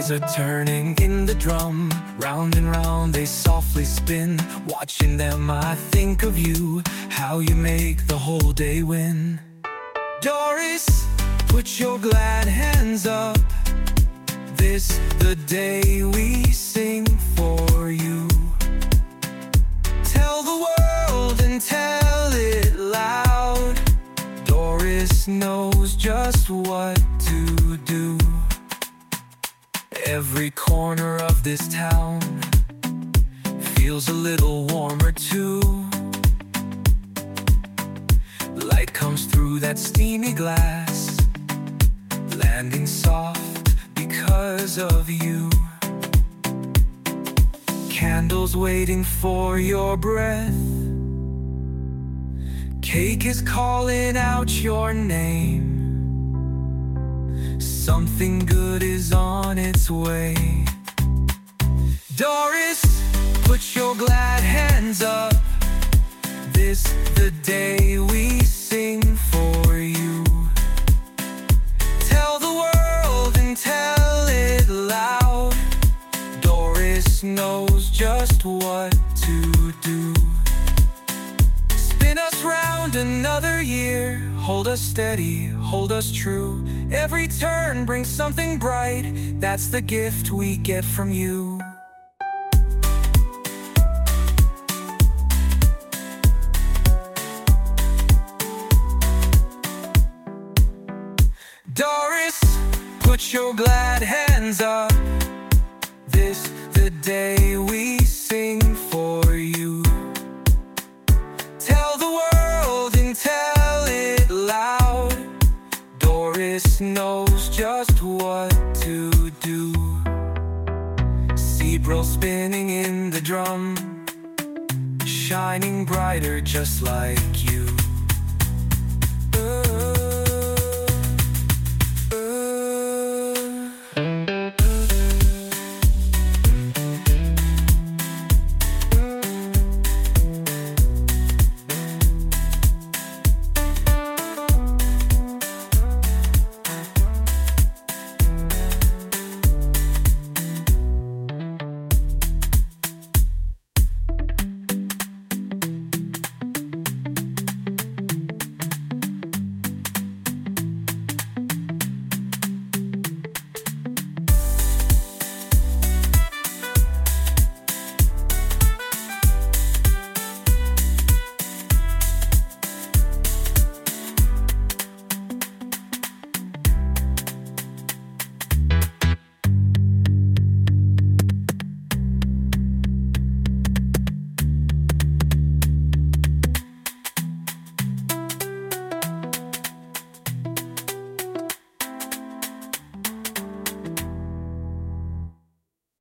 gears are turning in the drum. Round and round they softly spin. Watching them I think of you, how you make the whole day win. Doris, put your glad hands up. This the day we sing for you. Tell the world and tell it loud. Doris knows just what to do. Every corner of this town feels a little warmer too. Light comes through that steamy glass, landing soft because of you. Candles waiting for your breath. Cake is calling out your name. Something good is on its way. Doris, put your glad hands up. This the day we sing for you. Tell the world and tell it loud. Doris knows just what to do. Spin us round another year. Hold us steady, hold us true. Every turn brings something bright. That's the gift we get from you. Doris, put your glad hands up. This the day we sing for you. Tell the world and tell it loud. Doris knows just what to do. Cerebral spinning in the drum, shining brighter just like you.